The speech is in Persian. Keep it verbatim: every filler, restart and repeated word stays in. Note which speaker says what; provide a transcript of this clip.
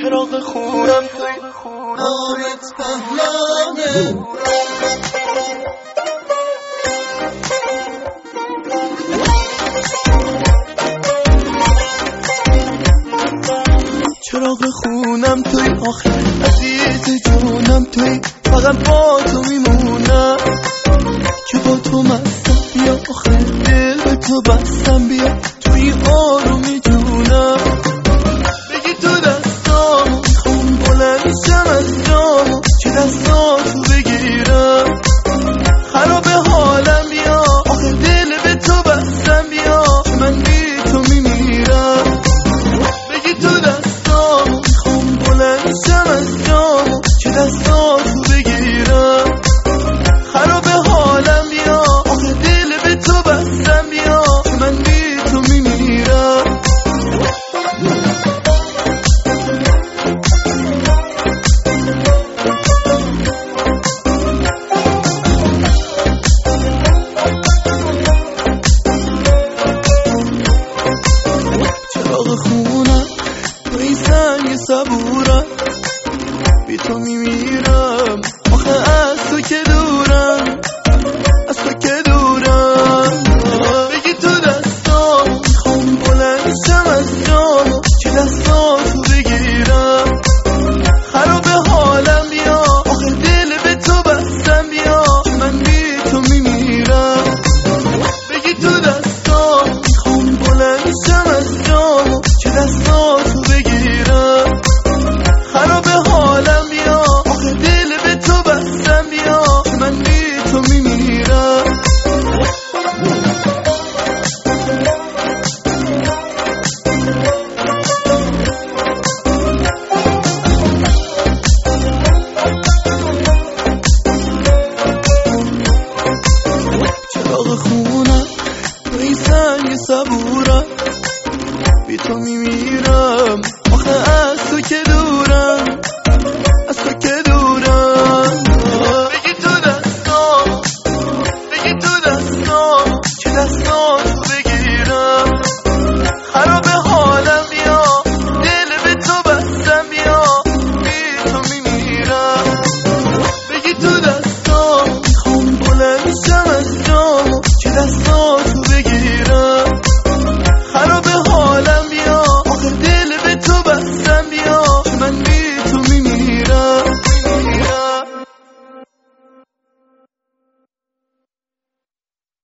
Speaker 1: چراغ خونم توی نامت پهلانه چراغ خونم توی آخر عزیز جونم توی فقط با تو میمونم که با تو مستم بیا آخر دل به تو بستم بیا توی آرومی جونم بگی تو دستامو میخوام بلند شم از جامو که دستاتو بگیرم خراب حالم بیا آخر دل به تو بستم بیا که من بی تو میمیرم بگی تو دستامو میخوام بلند شم از جامو که دستاتو بگیرم خراب حالم بیا آخر دل به تو بستم بیا که من بی تو میمیرم چراغ خونم توی سنگ صبورم بی تو میمیرم آخه از تو که دورم از تو که دورم بگی تو دستامو میخوام بلند شم از جامو که دستاتو بگیرم خراب حالم بیا آخه دل به تو بستم بیا که من بی تو میمیرم بگی تو دستامو میخوام بلند شم از جامو که دستاتو بگیرم خراب حالم بیا آخه دل به تو بستم بیا که من بی تو میمیرم چراغ خونم توی سنگ صبورم بی تو میمیرم